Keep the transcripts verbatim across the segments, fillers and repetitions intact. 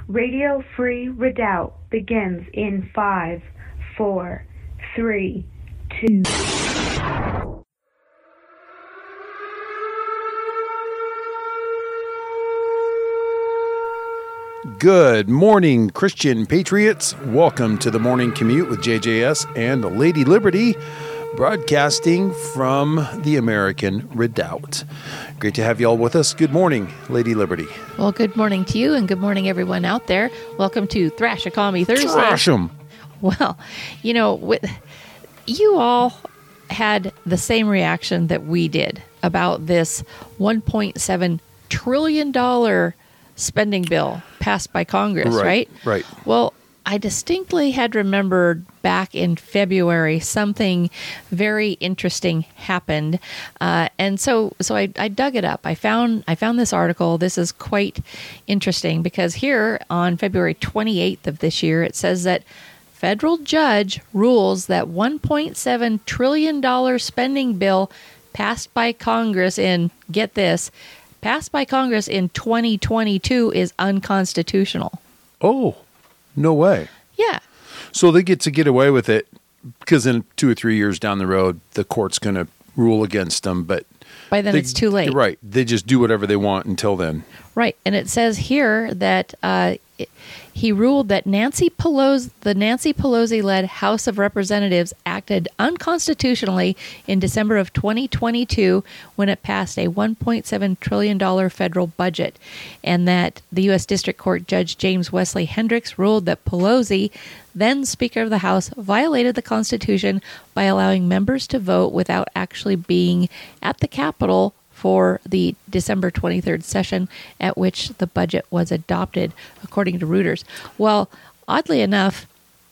Radio Free Redoubt begins in five, four, three, two. Good morning, Christian Patriots. Welcome to the Morning Commute with J J S and Lady Liberty, broadcasting from the American Redoubt. Great to have you all with us. Good morning, Lady Liberty. Well, good morning to you, and good morning, everyone out there. Welcome to Thrash-A-Commie Thursday. Thrash 'em. Well, you know, with, you all had the same reaction that we did about this one point seven trillion dollars spending bill passed by Congress, right? Right, right. Well, I distinctly had remembered back in February something very interesting happened, uh, and so so I, I dug it up. I found I found this article. This is quite interesting because here on February twenty-eighth of this year, it says that federal judge rules that one point seven trillion dollars spending bill passed by Congress in, get this, passed by Congress in twenty twenty-two is unconstitutional. Oh, no way. Yeah. So they get to get away with it because in two or three years down the road, the court's going to rule against them. But by then they, it's too late. Right. They just do whatever they want until then. Right. And it says here that uh, it, he ruled that Nancy Pelosi, the Nancy Pelosi-led House of Representatives acted unconstitutionally in December of twenty twenty-two when it passed a one point seven trillion dollars federal budget, and that the U S District Court Judge James Wesley Hendricks ruled that Pelosi, then Speaker of the House, violated the Constitution by allowing members to vote without actually being at the Capitol for the December twenty-third session at which the budget was adopted, according to Reuters. Well, oddly enough,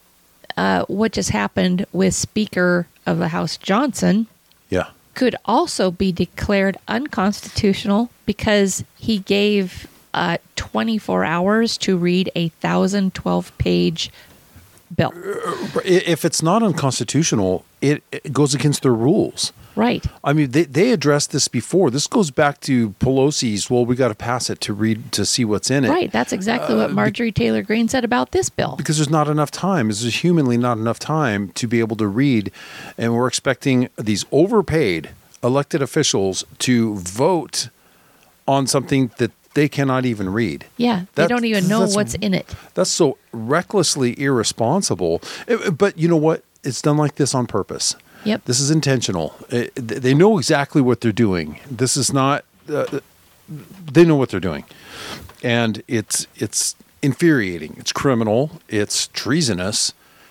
uh, what just happened with Speaker of the House Johnson Yeah. could also be declared unconstitutional because he gave uh, twenty-four hours to read a one thousand twelve page bill. If it's not unconstitutional, it, it goes against their rules. Right. I mean, they, they addressed this before. This goes back to Pelosi's, well, we got to pass it to read, to see what's in it. Right. That's exactly uh, what Marjorie Taylor Greene said about this bill. Because there's not enough time. There's humanly not enough time to be able to read. And we're expecting these overpaid elected officials to vote on something that they cannot even read. Yeah. They That- don't even know that's- what's in it. That's so recklessly irresponsible. It- but you know what? It's done like this on purpose. Yep. This is intentional. It, they know exactly what they're doing. This is not. Uh, they know what they're doing, and it's it's infuriating. It's criminal. It's treasonous,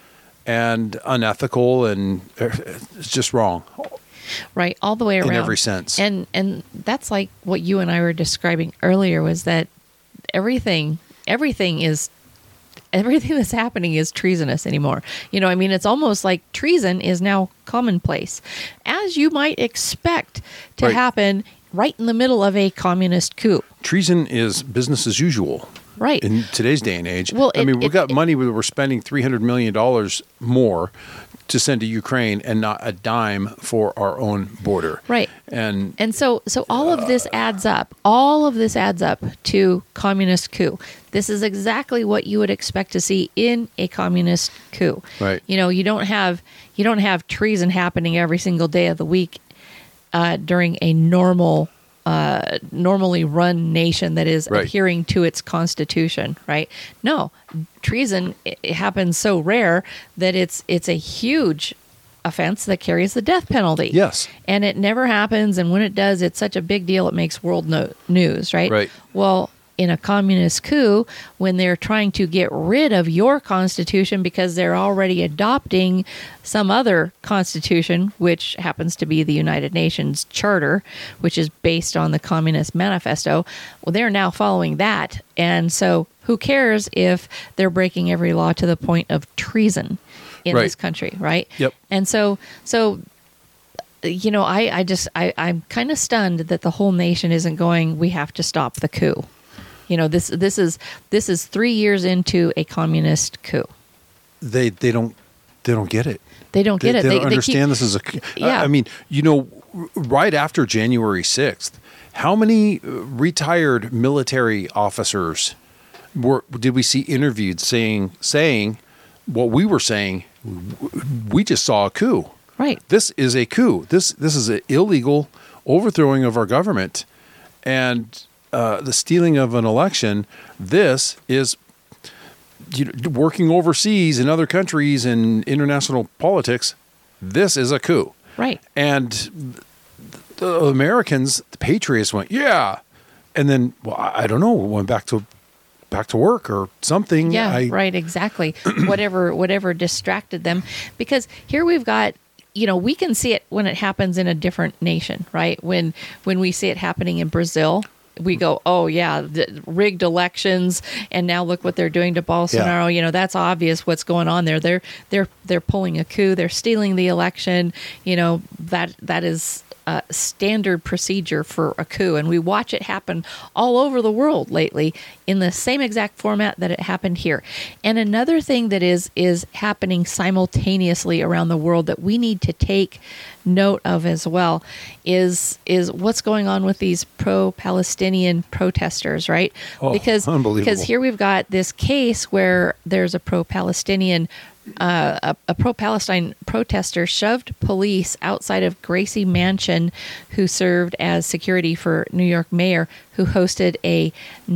and unethical, and it's just wrong. Right, all the way around. In every sense. And and that's like what you and I were describing earlier, was that everything everything is everything that's happening is treasonous anymore. You know, I mean, it's almost like treason is now commonplace, as you might expect to Right. happen right in the middle of a communist coup. Treason is business as usual. Right. In today's day and age. Well, I it- mean, we've it- got it- money where we're spending three hundred million dollars more to send to Ukraine and not a dime for our own border. Right. And And so so all of this adds up. All of this adds up to communist coup. This is exactly what you would expect to see in a communist coup. Right. You know, you don't have you don't have treason happening every single day of the week uh, during a normal uh, normally run nation that is Right. adhering to its constitution, right? No, treason it, it happens so rare that it's it's a huge offense that carries the death penalty. Yes. And it never happens, and when it does, it's such a big deal it makes world no- news, right? Right. Well, in a communist coup, when they're trying to get rid of your constitution because they're already adopting some other constitution, which happens to be the United Nations Charter, which is based on the Communist Manifesto, well, they're now following that. And so who cares if they're breaking every law to the point of treason in Right. this country, right? Yep. And so, so you know, I, I just, I, I'm kind of stunned that the whole nation isn't going, we have to stop the coup. You know, this this is this is three years into a communist coup. They they don't they don't get it. They don't They, get it. they They, don't they understand keep, this is a. Yeah. I mean, you know, right after January sixth, how many retired military officers were did we see interviewed saying saying what we were saying? We just saw a coup. Right. This is a coup. This this is an illegal overthrowing of our government, and uh, the stealing of an election. This is, you know, working overseas in other countries and international politics. This is a coup. Right. And the Americans, the patriots, went, yeah, and then, well, I don't know, went back to back to work or something. Yeah, I, right, exactly. whatever whatever distracted them. Because here we've got, you know, we can see it when it happens in a different nation, right? When when we see it happening in Brazil, we go, oh, yeah, the rigged elections, and now look what they're doing to Bolsonaro. Yeah. You know, that's obvious what's going on there. They're they're they're pulling a coup. They're stealing the election. You know, that that is uh, standard procedure for a coup, and we watch it happen all over the world lately in the same exact format that it happened here. And another thing that is is happening simultaneously around the world that we need to take note of as well is is what's going on with these pro-Palestinian protesters, right? Oh, because unbelievable. because here we've got this case where there's a pro-Palestinian Uh, a, a pro-Palestine protester shoved police outside of Gracie Mansion, who served as security for New York mayor, who hosted a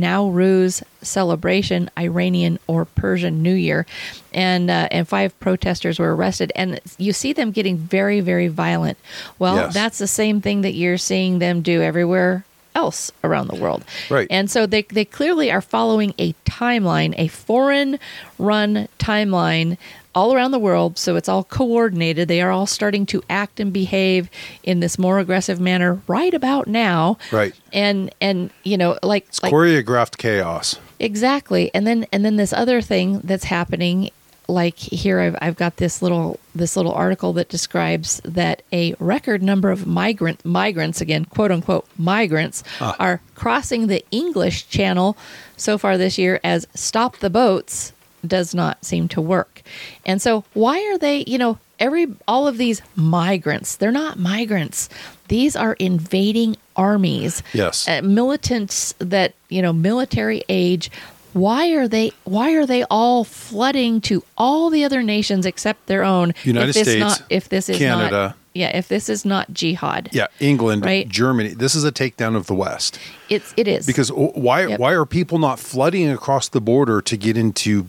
Nowruz celebration, Iranian or Persian New Year, and uh, and five protesters were arrested. And you see them getting very, very violent. Well, Yes. that's the same thing that you're seeing them do everywhere else around the world. Right. And so they, they clearly are following a timeline, a foreign run timeline all around the world. So it's all coordinated. They are all starting to act and behave in this more aggressive manner right about now. Right. And, and, you know, like, It's like choreographed chaos. exactly. And then, and then this other thing that's happening, like here, I've, I've got this little this little article that describes that a record number of migrant migrants, again, quote unquote migrants, Ah. are crossing the English Channel so far this year as Stop the Boats does not seem to work. And so why are they, you know, every all of these migrants, they're not migrants. These are invading armies. Yes. Uh, militants that, you know, military age. Why are they why are they all flooding to all the other nations except their own? United if this States, not, if this is Canada. Not, yeah, if this is not jihad. Yeah, England, Right. Germany. This is a takedown of the West. It's it is. Because o- why Yep. why are people not flooding across the border to get into,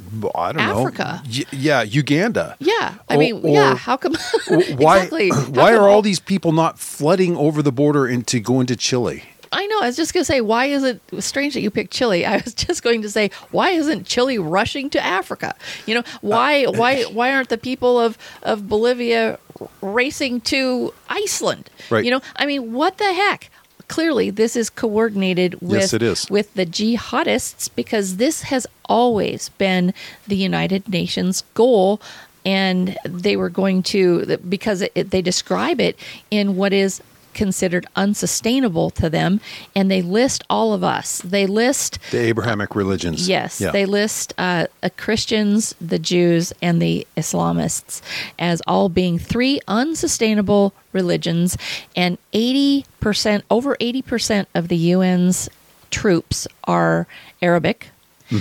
I don't Africa. know. Y- yeah, Uganda. yeah. I Or- mean, or- yeah, how come Why exactly. How why come are all these people not flooding over the border and to go into Chile? I know. I was just going to say, why is it strange that you picked Chile? I was just going to say, why isn't Chile rushing to Africa? You know, why Uh, why why aren't the people of, of Bolivia racing to Iceland? Right. You know, I mean, what the heck? Clearly, this is coordinated with Yes, it is. with the jihadists, because this has always been the United Nations goal. And they were going to, because it, they describe it in what is considered unsustainable to them, and they list all of us. They list The Abrahamic religions. yes, Yeah. they list uh, the Christians, the Jews, and the Islamists as all being three unsustainable religions, and eighty percent, over eighty percent of the U N's troops are Arabic.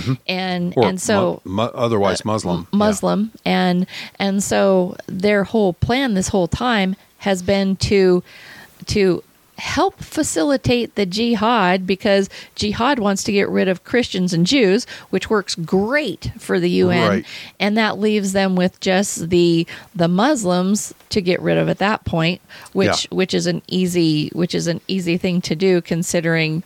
And Or and so mu- mu- otherwise Muslim. Yeah. Muslim, and and so their whole plan this whole time has been to to help facilitate the jihad, because jihad wants to get rid of Christians and Jews, which works great for the U N, Right. and that leaves them with just the the Muslims to get rid of at that point, which Yeah. which is an easy which is an easy thing to do, considering,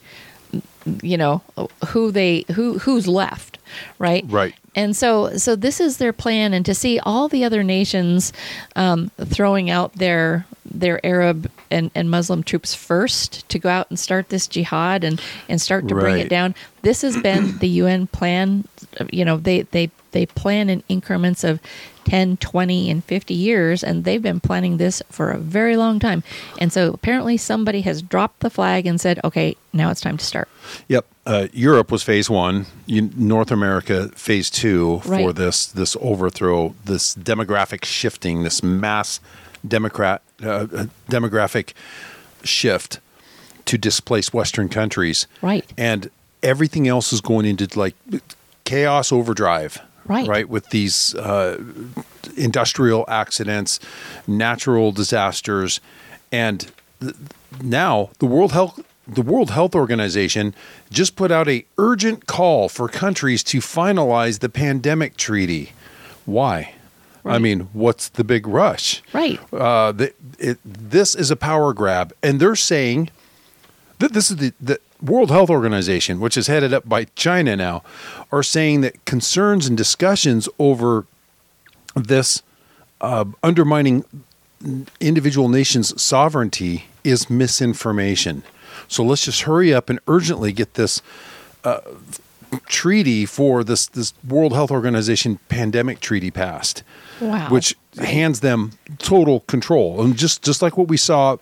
you know, who they who who's left, right? Right. And so so this is their plan, and to see all the other nations um, throwing out their their Arab and, and Muslim troops first to go out and start this jihad and, and start to bring Right. it down. This has been the U N plan. You know, they, they, they plan in increments of ten, twenty, and fifty years, and they've been planning this for a very long time. And so apparently somebody has dropped the flag and said, okay, now it's time to start. Yep. Uh, Europe was phase one. You, North America phase two for Right. this this overthrow, this demographic shifting, this mass democrat uh, uh, demographic shift to displace Western countries. Right. And everything else is going into like chaos overdrive. Right. Right. With these uh, industrial accidents, natural disasters, and th- now the World Health the World Health Organization just put out a urgent call for countries to finalize the pandemic treaty. Why? Right. I mean, what's the big rush? Right. Uh, the, it, this is a power grab, and they're saying that this is the, the World Health Organization, which is headed up by China now, are saying that concerns and discussions over this uh, undermining individual nations' sovereignty is misinformation. So let's just hurry up and urgently get this uh, treaty for this this World Health Organization pandemic treaty passed. Wow. Which Right. hands them total control, and just just like what we saw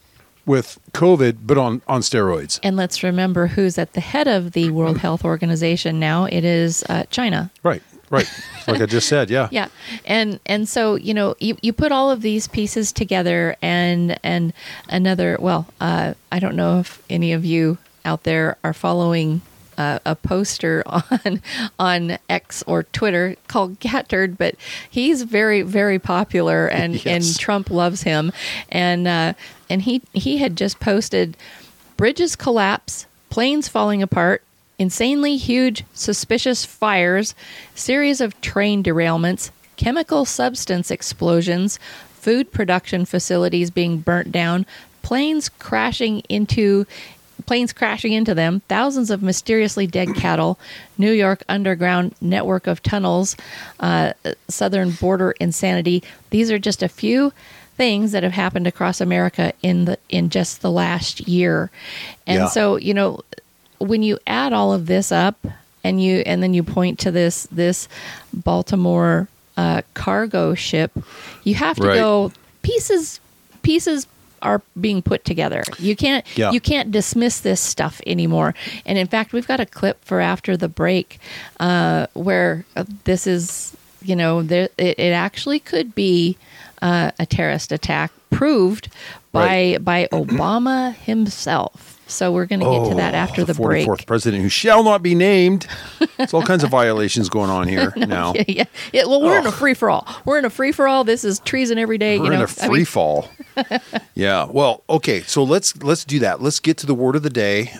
with COVID, but on, on steroids. And let's remember who's at the head of the World Health Organization now. It is uh, China. Right, right. Like I just said, yeah. Yeah. And and so, you know, you, you put all of these pieces together and and another, well, uh, I don't know if any of you out there are following uh, a poster on on X or Twitter called Gattard, but he's very, very popular and, Yes. and Trump loves him. And uh, and he, he had just posted bridges collapse, planes falling apart, insanely huge, suspicious fires, series of train derailments, chemical substance explosions, food production facilities being burnt down, planes crashing into planes crashing into them, thousands of mysteriously dead cattle, New York underground network of tunnels, uh, southern border insanity. These are just a few things that have happened across America in the in just the last year. And Yeah. so, you know, when you add all of this up and you and then you point to this this Baltimore uh, cargo ship, you have to Right. go pieces pieces are being put together. You can't Yeah. you can't dismiss this stuff anymore. And in fact, we've got a clip for after the break uh, where uh, this is, you know, there it, it actually could be uh, a terrorist attack proved by Right. by Obama himself. So we're going to get to that after the, break. forty-fourth president who shall not be named. It's all kinds of violations going on here now. Yeah, yeah. Yeah, well, we're in a Ugh. free for all. We're in a free for all. This is treason every day. We're you know, in a free I mean, fall. Yeah. Well, okay. So let's let's do that. Let's get to the word of the day,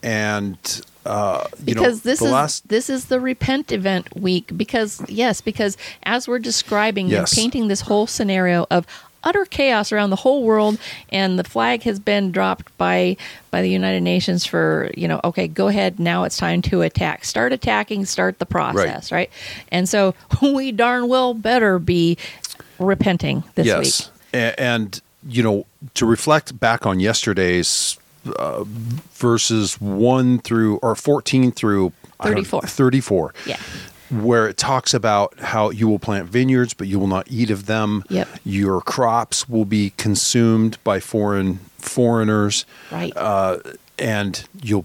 and uh, you because know, this the is last. this is the repent event week. Because yes, because as we're describing Yes. and painting this whole scenario of utter chaos around the whole world, and the flag has been dropped by by the United Nations for, you know, okay, go ahead, now it's time to attack. Start attacking, start the process, right? And so we darn well better be repenting this yes. week. A- and you know, to reflect back on yesterday's uh, verses one through or fourteen through I don't- thirty-four. thirty-four. Yeah. Where it talks about how you will plant vineyards, but you will not eat of them. Yep. Your crops will be consumed by foreign foreigners, Right. uh, and you'll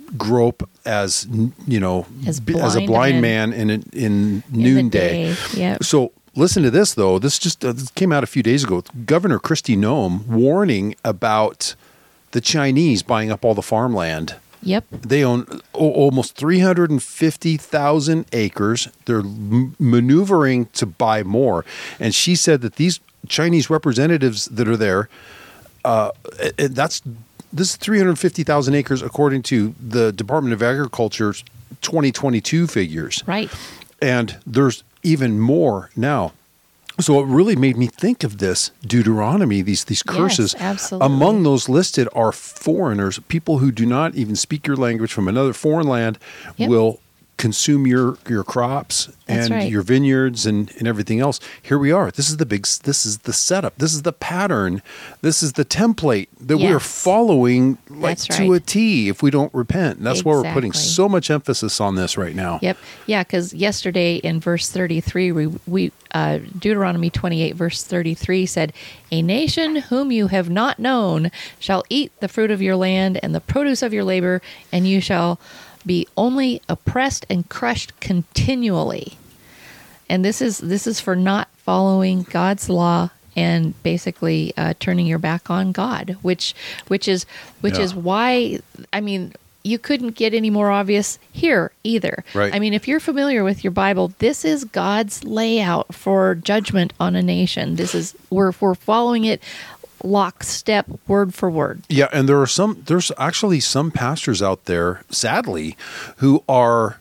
grope as n- you know As b- as a blind blind men. man in in, in the noonday. day, yep. So listen to this though. This just uh, this came out a few days ago. Governor Kristi Noem warning about the Chinese buying up all the farmland. Yep. They own o- almost three hundred fifty thousand acres. They're m- maneuvering to buy more. And she said that these Chinese representatives that are there, uh, and that's this is three hundred fifty thousand acres according to the Department of Agriculture's twenty twenty-two figures. Right. And there's even more now. So it really made me think of this Deuteronomy, these these curses. Yes, absolutely. Among those listed are foreigners, people who do not even speak your language from another foreign land Yep. will consume your, your crops That's and right. your vineyards and, and everything else. Here we are. This is the big s- this is the setup. This is the pattern. This is the template that we're Yes. following like That's to right. a T if we don't repent. And that's why we're putting Exactly. so much emphasis on this right now. Yep. Yeah, because yesterday in verse thirty-three, we, we uh, Deuteronomy twenty-eight, verse thirty-three said, "A nation whom you have not known shall eat the fruit of your land and the produce of your labor, and you shall be only oppressed and crushed continually." And this is this is for not following God's law and basically uh, turning your back on God, which which is which Yeah. is why, I mean, you couldn't get any more obvious here either. Right. I mean, if you're familiar with your Bible, this is God's layout for judgment on a nation. This is we're we're following it lockstep, word for word. Yeah, and there are some. There's actually some pastors out there, sadly, who are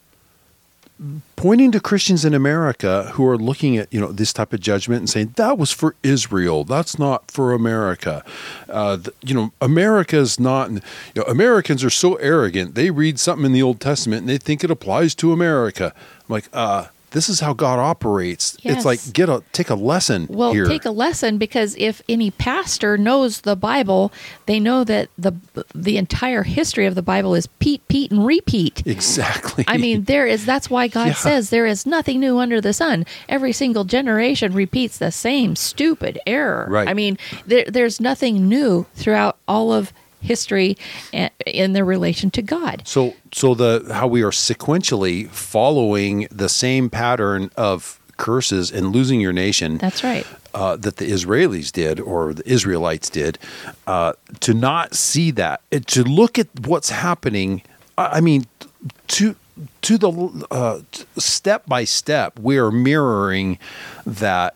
pointing to Christians in America who are looking at, you know, this type of judgment and saying that was for Israel, that's not for America. Uh, the, you know, America's not. You know, Americans are so arrogant. They read something in the Old Testament and they think it applies to America. I'm like, uh, this is how God operates. Yes. It's like get a take a lesson. Well, here. take a lesson, because if any pastor knows the Bible, they know that the the entire history of the Bible is Pete, Pete, and repeat. Exactly. I mean, there is. That's why God Yeah. says there is nothing new under the sun. Every single generation repeats the same stupid error. Right. I mean, there, there's nothing new throughout all of history in their relation to God. So, so the how we are sequentially following the same pattern of curses and losing your nation. That's right. Uh, that the Israelis did, or the Israelites did, uh, to not see that, it, to look at what's happening. I I mean, to to the uh, step by step, we are mirroring that,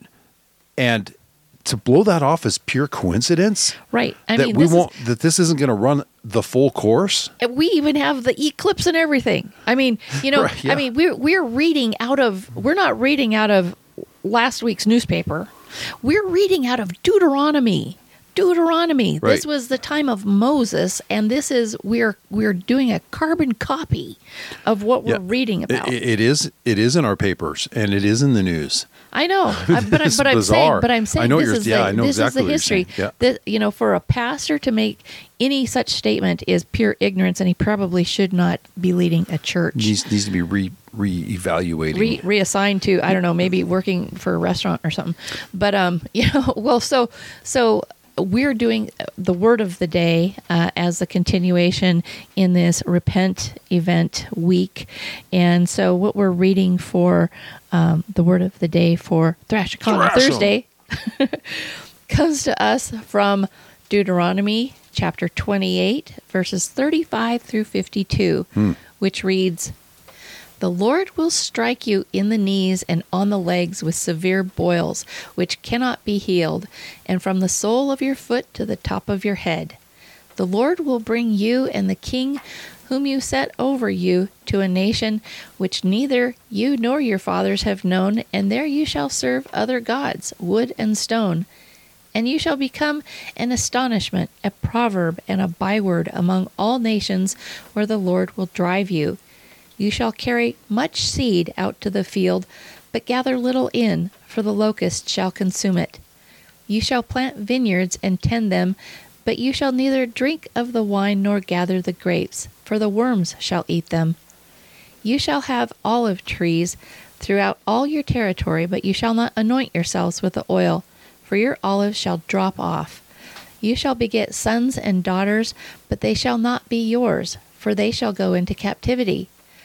and to blow that off as pure coincidence. Right. I that mean, we this won't. That this isn't going to run the full course. is, we even have the eclipse and everything. I mean, you know, Right, yeah. I mean, we're we're reading out of. We're not reading out of last week's newspaper. We're reading out of Deuteronomy. Deuteronomy. Right. This was the time of Moses, and this is we're we're doing a carbon copy of what we're Yeah. reading about. It, it is. It is in our papers, and it is in the news. I know, I- but, I, It's but I'm bizarre. saying, but I'm saying I know this you're- is yeah, the, I know this exactly is what the you're history. saying. Yeah. That, you know, for a pastor to make any such statement is pure ignorance, and he probably should not be leading a church. Needs needs to be re reevaluating. Re- reassigned to, I don't know, maybe working for a restaurant or something. But um, you know, well, so so we're doing the word of the day uh, as a continuation in this Repent event week, and so what we're reading for um, the word of the day for Thrashicana Thrash 'em. Thursday comes to us from Deuteronomy chapter twenty-eight, verses thirty-five through fifty-two, which reads, "The Lord will strike you in the knees and on the legs with severe boils, which cannot be healed, and from the sole of your foot to the top of your head. The Lord will bring you and the king whom you set over you to a nation which neither you nor your fathers have known, and there you shall serve other gods, wood and stone. And you shall become an astonishment, a proverb, and a byword among all nations where the Lord will drive you. You shall carry much seed out to the field, but gather little in, for the locust shall consume it. You shall plant vineyards and tend them, but you shall neither drink of the wine nor gather the grapes, for the worms shall eat them. You shall have olive trees throughout all your territory, but you shall not anoint yourselves with the oil, for your olives shall drop off. You shall beget sons and daughters, but they shall not be yours, for they shall go into captivity.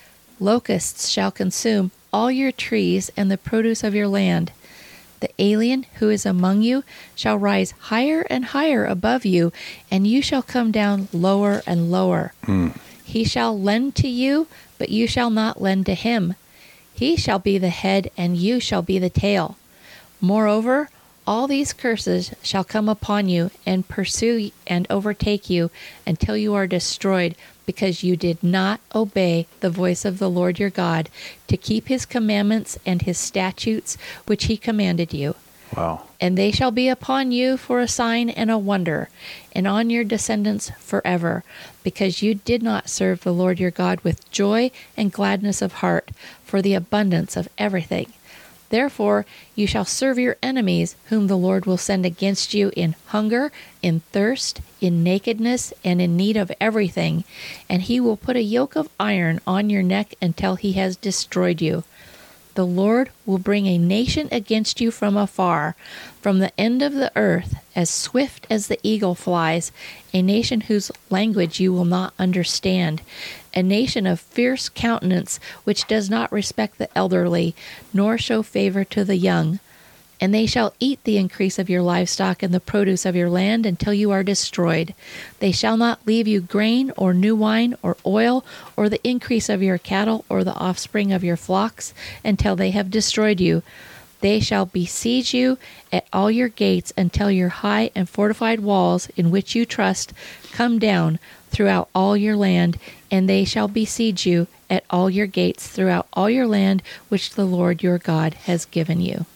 Locusts shall consume all your trees and the produce of your land. The alien who is among you shall rise higher and higher above you, and you shall come down lower and lower. He shall lend to you, but you shall not lend to him. He shall be the head, and you shall be the tail. Moreover, all these curses shall come upon you and pursue and overtake you until you are destroyed, because you did not obey the voice of the Lord your God to keep his commandments and his statutes which he commanded you. Wow. And they shall be upon you for a sign and a wonder, and on your descendants forever, because you did not serve the Lord your God with joy and gladness of heart for the abundance of everything. Therefore you shall serve your enemies, whom the Lord will send against you in hunger, in thirst, in nakedness, and in need of everything, and he will put a yoke of iron on your neck until he has destroyed you. The Lord will bring a nation against you from afar, from the end of the earth, as swift as the eagle flies, a nation whose language you will not understand, a nation of fierce countenance, which does not respect the elderly, nor show favor to the young. and they shall eat the increase of your livestock and the produce of your land until you are destroyed. They shall not leave you grain or new wine or oil or the increase of your cattle or the offspring of your flocks until they have destroyed you. They shall besiege you at all your gates until your high and fortified walls in which you trust come down throughout all your land, and they shall besiege you at all your gates throughout all your land which the Lord your God has given you.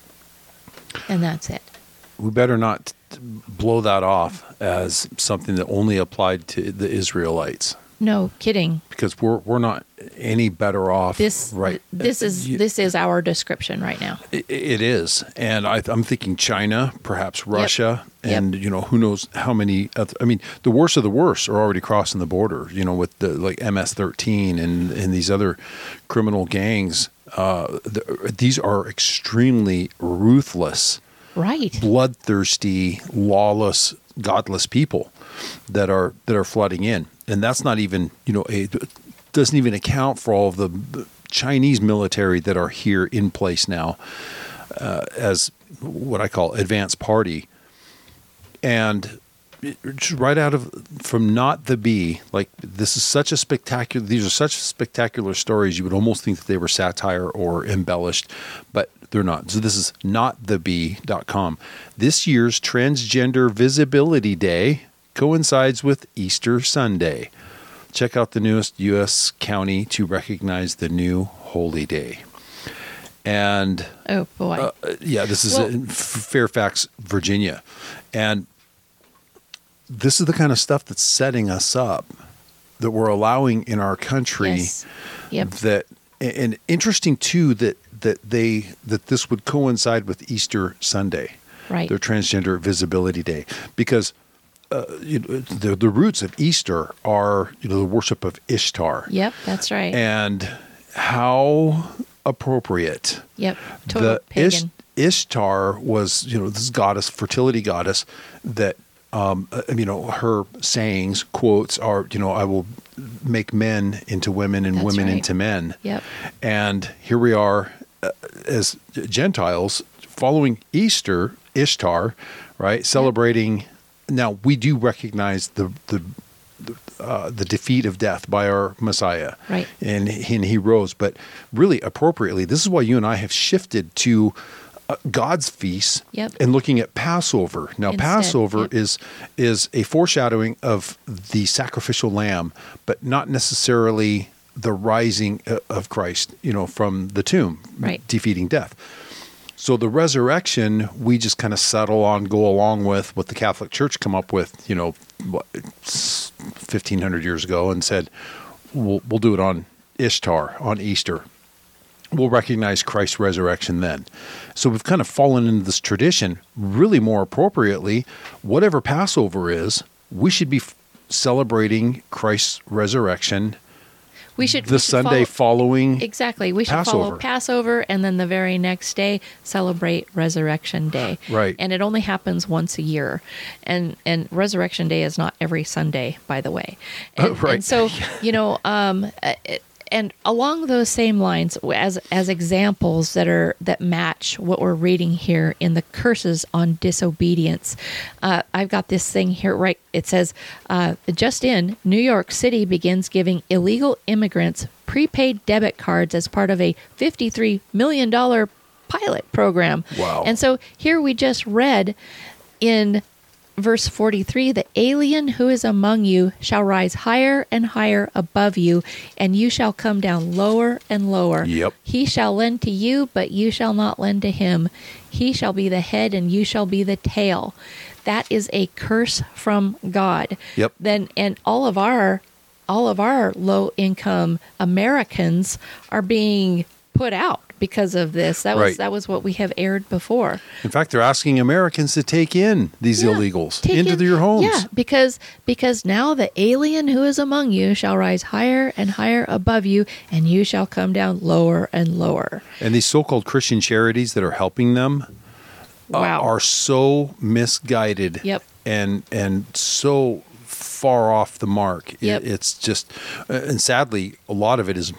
And that's it. We better not blow that off as something that only applied to the Israelites. No kidding. Because we're we're not any better off. This right. This is You- this is our description right now. It, it is, and I, I'm thinking China, perhaps Russia, Yep. and you know who knows how many. Other, I mean, the worst of the worst are already crossing the border. You know, with the like M S thirteen and and these other criminal gangs. Uh, the, these are extremely ruthless, Right. bloodthirsty, lawless, godless people that are that are flooding in, and that's not even you know a doesn't even account for all of the Chinese military that are here in place now uh, as what I call advanced party, and it- just right out of from not the bee, like this is such a spectacular. These are such spectacular stories. You would almost think that they were satire or embellished, but they're not. So this is not the bee dot com. This year's Transgender Visibility Day coincides with Easter Sunday. Check out the newest U S county to recognize the new holy day. And Oh boy. uh, yeah, this is Well- in F- Fairfax, Virginia. And this is the kind of stuff that's setting us up, that we're allowing in our country. Yes. Yep. That and interesting too that that they that this would coincide with Easter Sunday, Right. their Transgender Visibility Day, because uh, you know, the the roots of Easter are you know the worship of Ishtar, Yep, that's right. and how appropriate. Yep. Total The Ish, pagan. Ishtar was, you know, this goddess, fertility goddess that, um, uh, you know, her sayings, quotes are, you know, I will make men into women and That's women right. into men. Yep. And here we are uh, as Gentiles following Easter, Ishtar, right? Celebrating. Now, we do recognize the, the, uh, the defeat of death by our Messiah. Right. And, and he rose. But really appropriately, this is why you and I have shifted to uh, God's feasts Yep. and looking at Passover. Now, Instead, Passover yep. is is a foreshadowing of the sacrificial lamb, but not necessarily the rising uh, of Christ, you know, from the tomb, Right. defeating death. So the resurrection, we just kind of settle on, go along with what the Catholic Church come up with, you know, what, fifteen hundred years ago, and said, we'll, we'll do it on Ishtar, on Easter. We'll recognize Christ's resurrection then. So we've kind of fallen into this tradition. Really more appropriately, whatever Passover is, we should be f- celebrating Christ's resurrection We should the we should Sunday follow- following Exactly. We should Passover. follow Passover, and then the very next day celebrate Resurrection Day. Right. And it only happens once a year, and and Resurrection Day is not every Sunday, by the way. And, Oh, right. and so you know, um, uh, it- and along those same lines, as as examples that are that match what we're reading here in the curses on disobedience, uh, I've got this thing here. Right. It says, uh, just in, New York City begins giving illegal immigrants prepaid debit cards as part of a fifty-three million dollars pilot program. Wow. And so here we just read in verse forty-three, the alien who is among you shall rise higher and higher above you, and you shall come down lower and lower. Yep. He shall lend to you, but you shall not lend to him. He shall be the head, and you shall be the tail. That is a curse from God. Yep. Then, and all of our, all of our low income Americans are being put out because of this. That was Right. that was what we have aired before. In fact, they're asking Americans to take in these Yeah, illegals take into in- your homes. Yeah, because because now the alien who is among you shall rise higher and higher above you, and you shall come down lower and lower. And these so-called Christian charities that are helping them uh, Wow. are so misguided Yep. and and so far off the mark. It- Yep. it's just, uh, and sadly, a lot of it is m-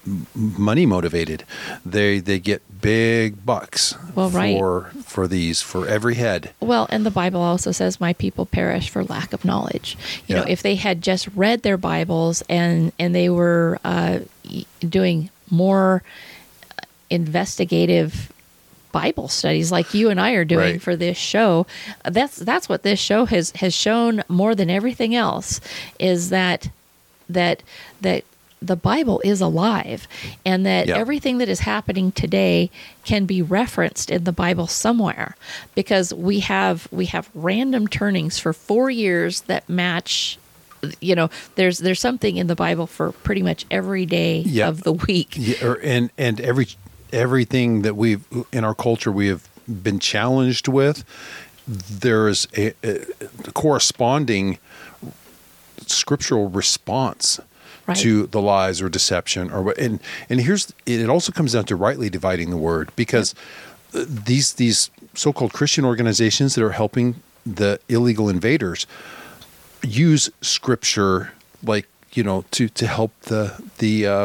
m- money motivated. They they get big bucks Well, right. for for these for every head. Well, and the Bible also says, "My people perish for lack of knowledge." You know, Yeah. if they had just read their Bibles and and they were uh, y- doing more investigative Bible studies like you and I are doing Right. for this show, that's that's what this show has has shown more than everything else, is that that that the Bible is alive, and that Yeah. everything that is happening today can be referenced in the Bible somewhere, because we have we have random turnings for four years that match. You know, there's there's something in the Bible for pretty much every day Yeah. of the week. Yeah, or, and and every everything that we've in our culture we have been challenged with, there is a, a corresponding scriptural response Right. to the lies or deception or what. And and here's it also comes down to rightly dividing the word, because uh, these these so-called Christian organizations that are helping the illegal invaders use scripture, like, you know, to to help the the uh,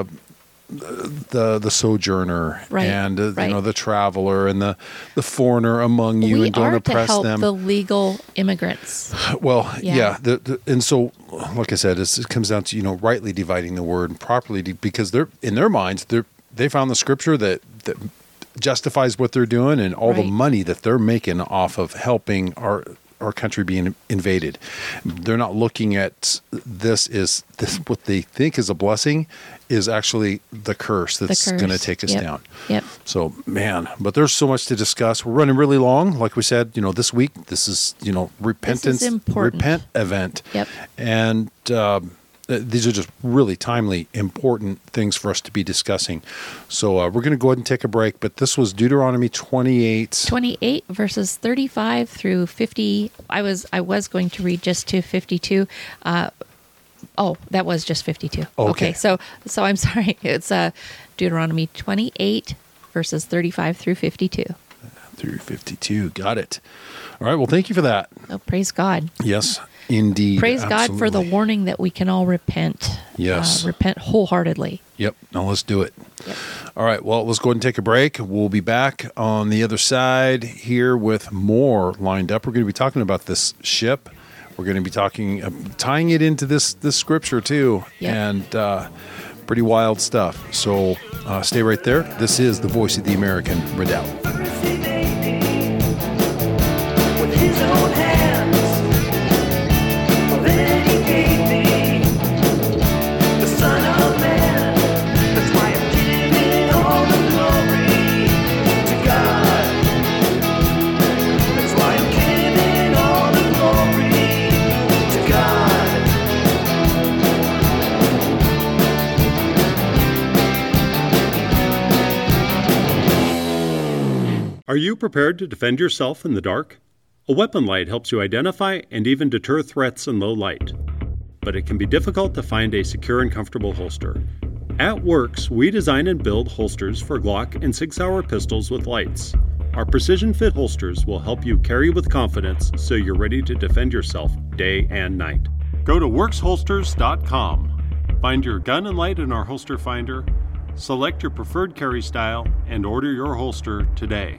the the sojourner Right, and uh, right. you know, the traveler and the the foreigner among you, We and don't are to oppress help them. the legal immigrants. Well, Yeah. yeah, the, the, and so, like I said, it's, it comes down to, you know, rightly dividing the word and properly, de- because they're in their minds, they are they found the scripture that that justifies what they're doing and all the Right. money that they're making off of helping our our country being invaded. They're not looking at this is this what they think is a blessing is actually the curse that's The curse. going to take us Yep. down. Yep. So, man, but there's so much to discuss. We're running really long. Like we said, you know, this week, this is, you know, repentance, important. repent event. Yep. And um, th- these are just really timely, important things for us to be discussing. So uh, we're going to go ahead and take a break. But this was Deuteronomy twenty-eight. twenty-eight verses thirty-five through fifty. I was I was going to read just to fifty-two. Uh, oh, that was just fifty-two. Oh, okay. So so I'm sorry. It's uh, Deuteronomy twenty-eight verses thirty-five through fifty-two. Through fifty-two. Got it. All right. Well, thank you for that. Oh, praise God. Yes, indeed. Praise God for the Absolutely. warning that we can all repent. Yes. Uh, repent wholeheartedly. Yep. Now let's do it. Yep. All right. Well, let's go ahead and take a break. We'll be back on the other side here with more lined up. We're going to be talking about this ship. We're going to be talking, uh, tying it into this this scripture too, Yep. and uh, pretty wild stuff. So uh, stay right there. This is the Voice of the American Redoubt. With his own hands, then he gave me the Son of Man. That's why I'm giving all the glory to God. That's why I'm giving all the glory to God. Are you prepared to defend yourself in the dark? A weapon light helps you identify and even deter threats in low light. But it can be difficult to find a secure and comfortable holster. At Works, we design and build holsters for Glock and Sig Sauer pistols with lights. Our precision fit holsters will help you carry with confidence so you're ready to defend yourself day and night. Go to works holsters dot com. Find your gun and light in our holster finder, select your preferred carry style, and order your holster today.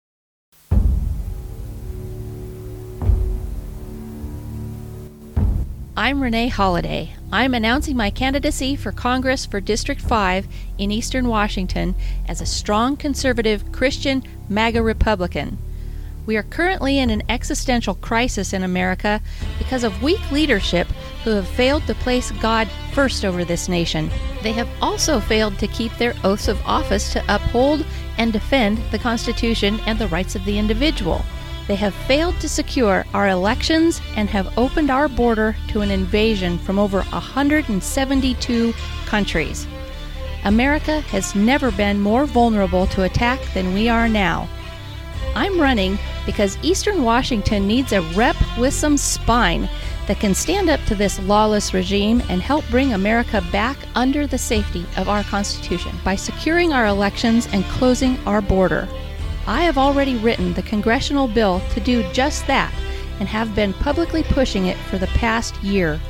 I'm Renee Holiday. I'm announcing my candidacy for Congress for District five in Eastern Washington as a strong conservative Christian MAGA Republican. We are currently in an existential crisis in America because of weak leadership who have failed to place God first over this nation. They have also failed to keep their oaths of office to uphold and defend the Constitution and the rights of the individual. They have failed to secure our elections and have opened our border to an invasion from over one hundred seventy-two countries. America has never been more vulnerable to attack than we are now. I'm running because Eastern Washington needs a rep with some spine that can stand up to this lawless regime and help bring America back under the safety of our Constitution by securing our elections and closing our border. I have already written the congressional bill to do just that and have been publicly pushing it for the past year.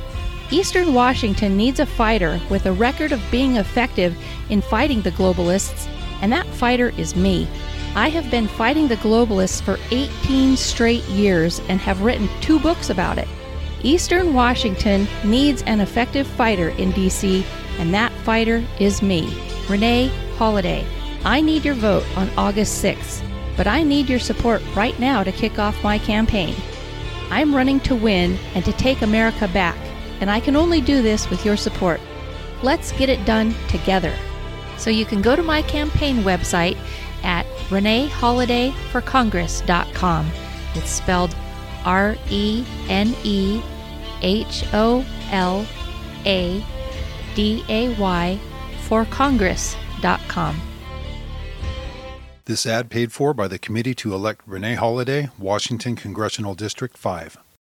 Eastern Washington needs a fighter with a record of being effective in fighting the globalists, and that fighter is me. I have been fighting the globalists for eighteen straight years and have written two books about it. Eastern Washington needs an effective fighter in D C, and that fighter is me, Renee Holiday. I need your vote on August sixth, but I need your support right now to kick off my campaign. I'm running to win and to take America back, and I can only do this with your support. Let's get it done together. So you can go to my campaign website at renee holiday for congress dot com. It's spelled R E N E H O L A D A Y for congress dot com. This ad paid for by the Committee to Elect Renee Holiday, Washington Congressional District five.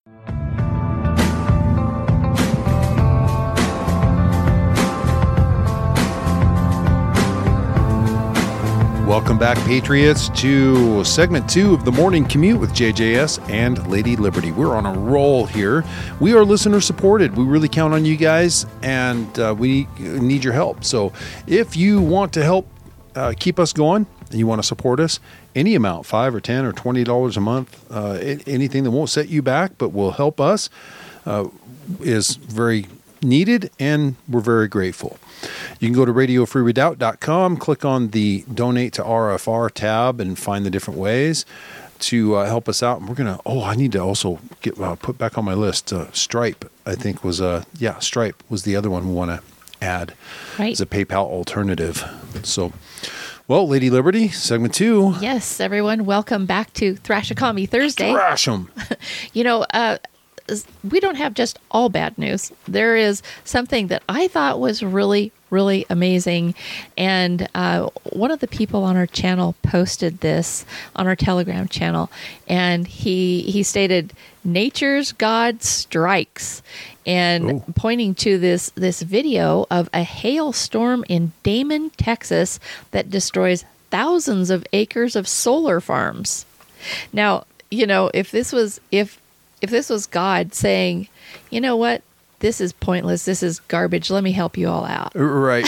Welcome back, Patriots, to segment two of the Morning Commute with J J S and Lady Liberty. We're on a roll here. We are listener supported. We really count on you guys, and uh, we need your help. So if you want to help uh, keep us going and you want to support us, any amount, five or ten or twenty dollars a month, uh, anything that won't set you back but will help us, uh, is very needed, and we're very grateful. You can go to radio free redoubt dot com, click on the Donate to R F R tab, and find the different ways to uh, help us out. And we're going to, oh, I need to also get uh, put back on my list. Uh, Stripe, I think was, uh, yeah, Stripe was the other one we want to add Right. as a PayPal alternative. So, well, Lady Liberty, segment two. Yes, everyone, welcome back to Thrashakami Thursday. Thrash 'em. You know, uh, we don't have just all bad news. There is something that I thought was really, really amazing. And uh, one of the people on our channel posted this on our Telegram channel. And he, he stated, "Nature's God strikes." And Ooh. pointing to this, this video of a hailstorm in Damon, Texas that destroys thousands of acres of solar farms. Now, you know, if this was, if, If this was God saying, you know what, this is pointless, this is garbage, let me help you all out. Right.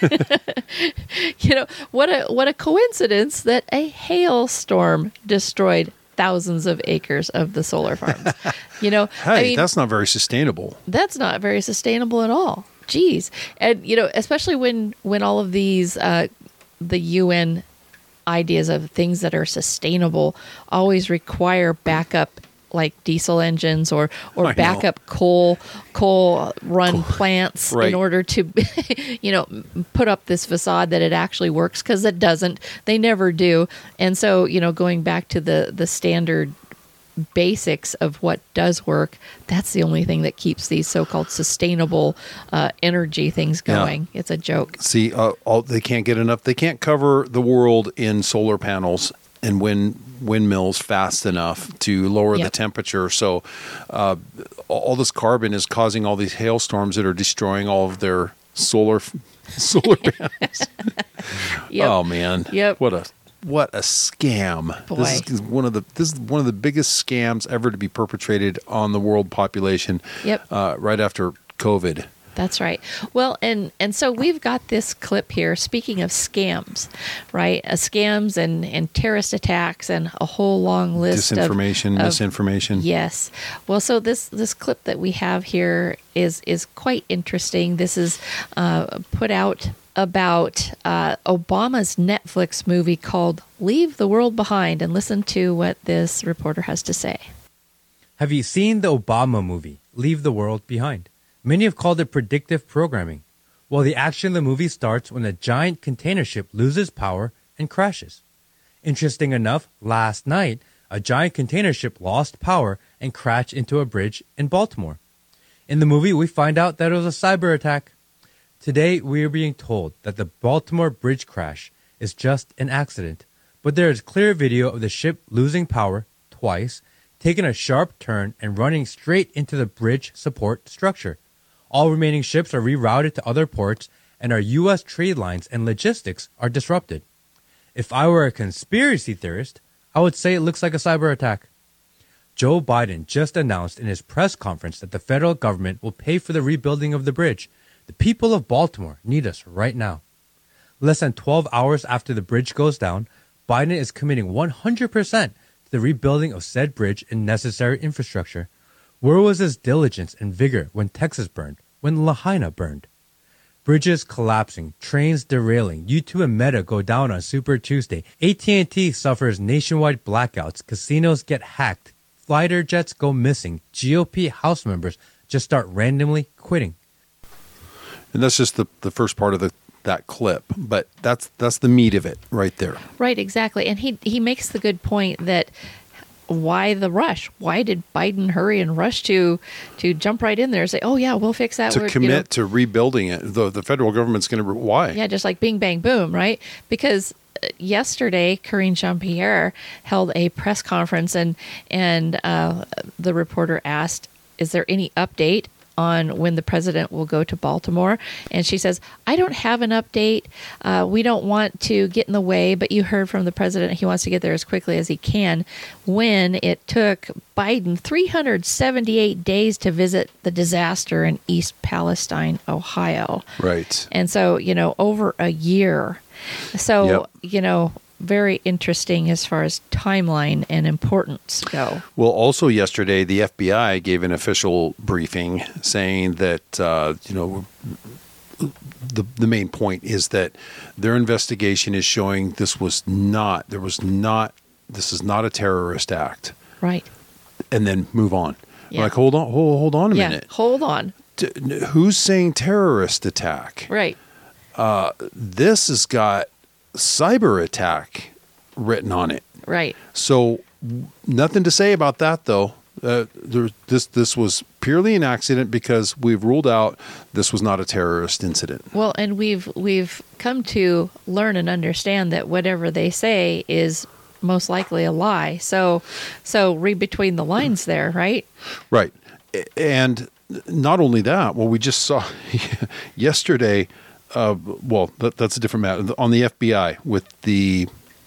You know, what a what a coincidence that a hailstorm destroyed thousands of acres of the solar farms. You know, Hey, I mean, that's not very sustainable. that's not very sustainable at all. Geez. And, you know, especially when, when all of these, uh, the U N ideas of things that are sustainable always require backup, like diesel engines or, I or know. backup coal, coal run plants Right. in order to, you know, put up this facade that it actually works, because it doesn't. They never do. And so, you know, going back to the, the standard basics of what does work, that's the only thing that keeps these so-called sustainable uh, energy things Yeah. going. It's a joke. See, uh, all, they can't get enough. They can't cover the world in solar panels and wind windmills fast enough to lower the Yep. temperature. So uh, all this carbon is causing all these hailstorms that are destroying all of their solar solar panels. Yep. Oh man! Yep. What a what a scam! This Boy. is one of the this is one of the biggest scams ever to be perpetrated on the world population. Yep. Uh, right after COVID. That's right. Well, and and so we've got this clip here. Speaking of scams, right? Uh, scams and, and terrorist attacks and a whole long list of Disinformation, of- misinformation. Yes. Well, so this this clip that we have here is is quite interesting. This is uh, put out about uh, Obama's Netflix movie called "Leave the World Behind," and listen to what this reporter has to say. Have you seen the Obama movie, Leave the World Behind? Many have called it predictive programming. Well, the action of the movie starts when a giant container ship loses power and crashes. Interesting enough, last night, a giant container ship lost power and crashed into a bridge in Baltimore. In the movie, we find out that it was a cyber attack. Today, we are being told that the Baltimore bridge crash is just an accident, but there is clear video of the ship losing power twice, taking a sharp turn and running straight into the bridge support structure. All remaining ships are rerouted to other ports, and our U S trade lines and logistics are disrupted. If I were a conspiracy theorist, I would say it looks like a cyber attack. Joe Biden just announced in his press conference that the federal government will pay for the rebuilding of the bridge. The people of Baltimore need us right now. Less than twelve hours after the bridge goes down, Biden is committing one hundred percent to the rebuilding of said bridge and necessary infrastructure. Where was his diligence and vigor when Texas burned, when Lahaina burned? Bridges collapsing, trains derailing, YouTube and Meta go down on Super Tuesday, A T and T suffers nationwide blackouts, casinos get hacked, fighter jets go missing, G O P House members just start randomly quitting. And that's just the, the first part of the that clip, but that's that's the meat of it right there. Right, exactly. And he he makes the good point that why the rush? Why did Biden hurry and rush to to jump right in there and say, "Oh yeah, we'll fix that." To We're, commit you know, to rebuilding it, the the federal government's going to why? yeah, just like bing bang boom, right? Because uh, yesterday, Karine Jean-Pierre held a press conference, and and uh, the reporter asked, "Is there any update on when the president will go to Baltimore?" And she says, "I don't have an update. Uh, we don't want to get in the way, but you heard from the president he wants to get there as quickly as he can." When it took Biden three hundred seventy-eight days to visit the disaster in East Palestine, Ohio. Right. And so, you know, over a year. So, Yep. you know, very interesting as far as timeline and importance go. Well, also yesterday, the F B I gave an official briefing saying that, uh, you know, the the main point is that their investigation is showing this was not, there was not, this is not a terrorist act. Right. And then move on. Yeah. Like, hold on, hold, hold on a Yeah. minute. Hold on. D- who's saying terrorist attack? Right. This has got cyber attack written on it. Right. So nothing to say about that, though. Uh, there, this this was purely an accident because we've ruled out this was not a terrorist incident. Well, and we've we've come to learn and understand that whatever they say is most likely a lie. So so read between the lines there, right? Right. A- And not only that, well, we just saw yesterday, uh, well, that, that's a different matter, on the F B I with the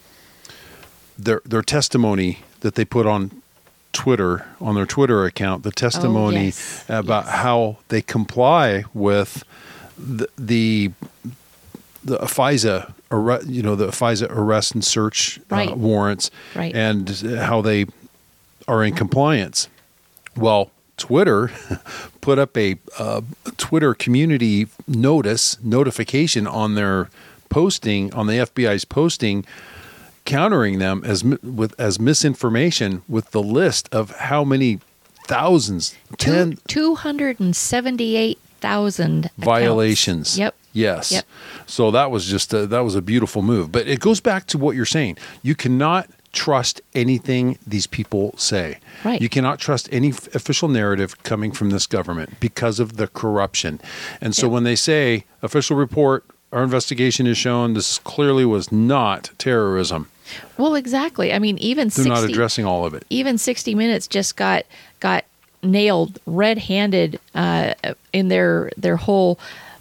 their their testimony that they put on Twitter, on their Twitter account, the testimony yes. about Yes. how they comply with the the, the FISA, arre- you know, the FISA arrest and search uh, Right. warrants, Right. and how they are in compliance. Well, Twitter put up a uh, Twitter community notice notification on their posting, on the F B I's posting, countering them as mi- with as misinformation with the list of how many thousands, ten two hundred seventy-eight thousand violations. Yep. Yes. Yep. So that was just a, that was a beautiful move. But it goes back to what you're saying. You cannot trust anything these people say. Right. You cannot trust any f- official narrative coming from this government because of the corruption. And so Yep. when they say official report, our investigation has shown this clearly was not terrorism. Well, exactly. I mean, even They're sixty not addressing all of it. even sixty Minutes just got got nailed red-handed uh, in their their whole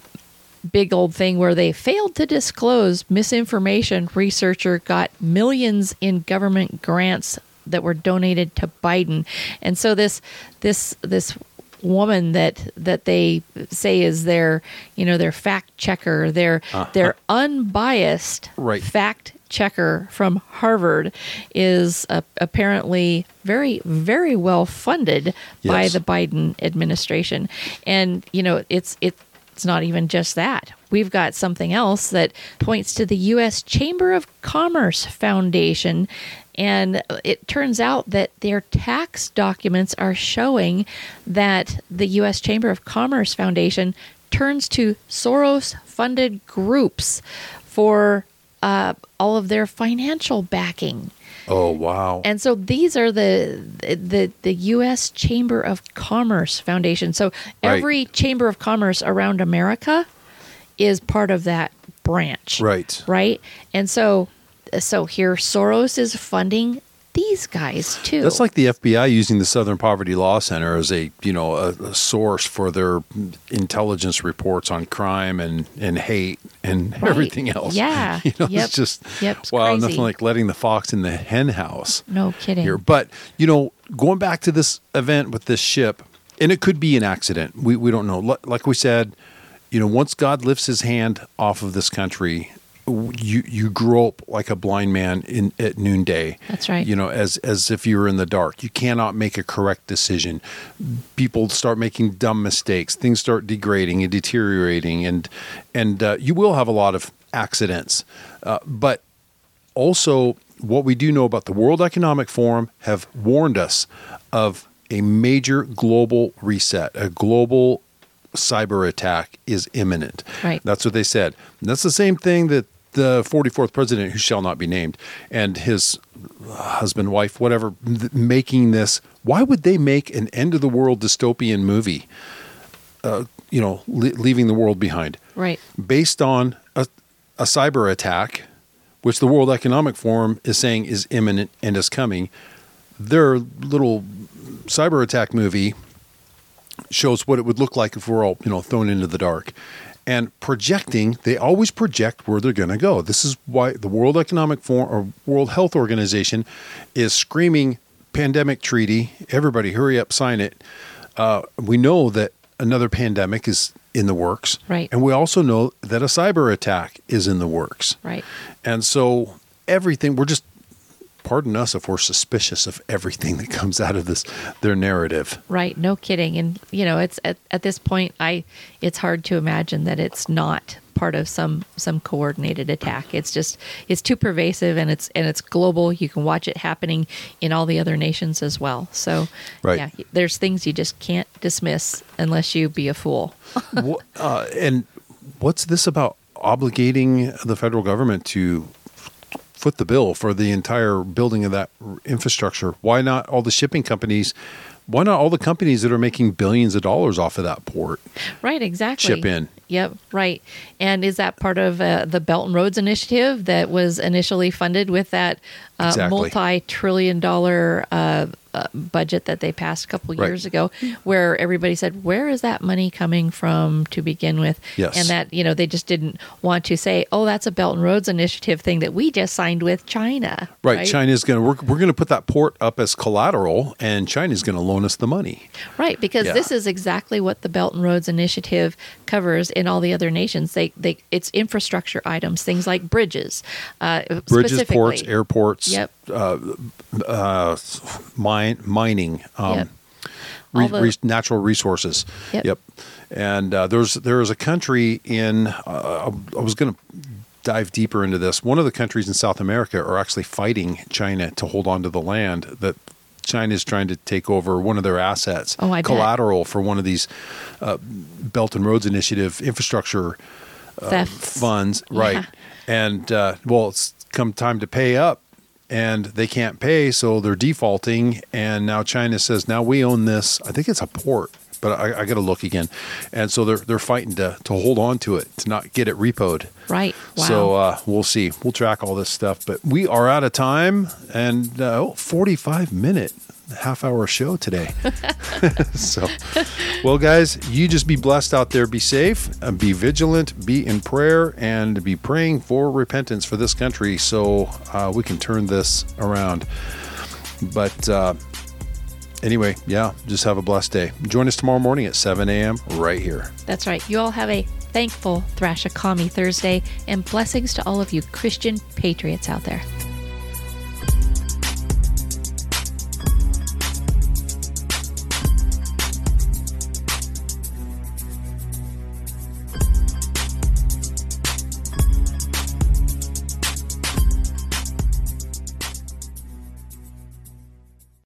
big old thing where they failed to disclose misinformation. Researcher got millions in government grants that were donated to Biden, and so this this this woman that that they say is their you know their fact checker, their their unbiased Right. fact checker from Harvard is uh, apparently very, very well funded by Yes. the Biden administration. And, you know, it's it, it's not even just that. We've got something else that points to the U S Chamber of Commerce Foundation. And it turns out that their tax documents are showing that the U S Chamber of Commerce Foundation turns to Soros-funded groups for uh, all of their financial backing. Oh, wow. And so these are the the the U S Chamber of Commerce Foundation. So Right. every Chamber of Commerce around America is part of that branch. Right. Right? And so so here Soros is funding these guys too. That's like the F B I using the Southern Poverty Law Center as a, you know, a, a source for their intelligence reports on crime and, and hate and Right. everything else. Yeah. You know, Yep. it's just, Yep, it's wow, crazy. nothing like letting the fox in the hen house No kidding. here. But, you know, going back to this event with this ship, and it could be an accident. We we don't know. Li- Like we said, you know, once God lifts His hand off of this country, you you grope like a blind man in at noonday. That's right. You know, as as if you were in the dark. You cannot make a correct decision. People start making dumb mistakes. Things start degrading and deteriorating, and and uh, you will have a lot of accidents. Uh, but also, what we do know about the World Economic Forum have warned us of a major global reset, a global cyber attack is imminent. Right. That's what they said. And that's the same thing that the forty-fourth president, who shall not be named, and his husband, wife, whatever, th- making this. Why would they make an end of the world dystopian movie? Uh, you know, le- leaving the world behind, Right. based on a, a cyber attack, which the World Economic Forum is saying is imminent and is coming. Their little cyber attack movie shows what it would look like if we're all, you know, thrown into the dark. And projecting, they always project where they're going to go. This is why the World Economic Forum or World Health Organization is screaming pandemic treaty. Everybody hurry up, sign it. Uh, we know that another pandemic is in the works. Right. And we also know that a cyber attack is in the works. Right. And so everything, we're just, pardon us if we're suspicious of everything that comes out of this, their narrative. Right. No kidding. And, you know, it's at, at this point, I, it's hard to imagine that it's not part of some, some coordinated attack. It's just, it's too pervasive, and it's, and it's global. You can watch it happening in all the other nations as well. So Right. yeah, there's things you just can't dismiss unless you be a fool. Wha- uh, and what's this about obligating the federal government to foot the bill for the entire building of that r- infrastructure? Why not all the shipping companies? Why not all the companies that are making billions of dollars off of that port? Right, exactly. Chip in. Yep, right. And is that part of uh, the Belt and Roads Initiative that was initially funded with that uh, Exactly. multi-trillion dollar uh, uh, budget that they passed a couple Right. years ago, where everybody said, where is that money coming from to begin with? Yes. And that, you know, they just didn't want to say, oh, that's a Belt and Roads Initiative thing that we just signed with China. Right. China's going to, we're, we're going to put that port up as collateral, and China's going to loan us the money. Right, because Yeah. this is exactly what the Belt and Roads Initiative covers in all the other nations. They, they, it's infrastructure items, things like bridges, uh, Bridges, specifically. ports, airports, Yep. uh, uh, mine, mining, um, Yep. re- All the- re- natural resources. Yep. And uh, there's there is a country in. Uh, I was going to dive deeper into this. One of the countries in South America are actually fighting China to hold on to the land that China is trying to take over one of their assets, Oh, I bet. collateral for one of these uh, Belt and Roads Initiative infrastructure Thefts. funds, right? Yeah. And uh, well, it's come time to pay up, and they can't pay, so they're defaulting. And now China says, "Now we own this." I think it's a port, but I, I got to look again. And so they're they're fighting to to hold on to it, to not get it repoed. Right. Wow. So uh, we'll see. We'll track all this stuff, but we are out of time, and uh, oh, forty-five minute half hour show today. So, well, guys, you just be blessed out there. Be safe, uh, be vigilant, be in prayer, and be praying for repentance for this country, so uh, we can turn this around. But uh, anyway, yeah, just have a blessed day. Join us tomorrow morning at seven a.m. right here. That's right. You all have a thankful Thrashakami Thursday, and blessings to all of you Christian patriots out there.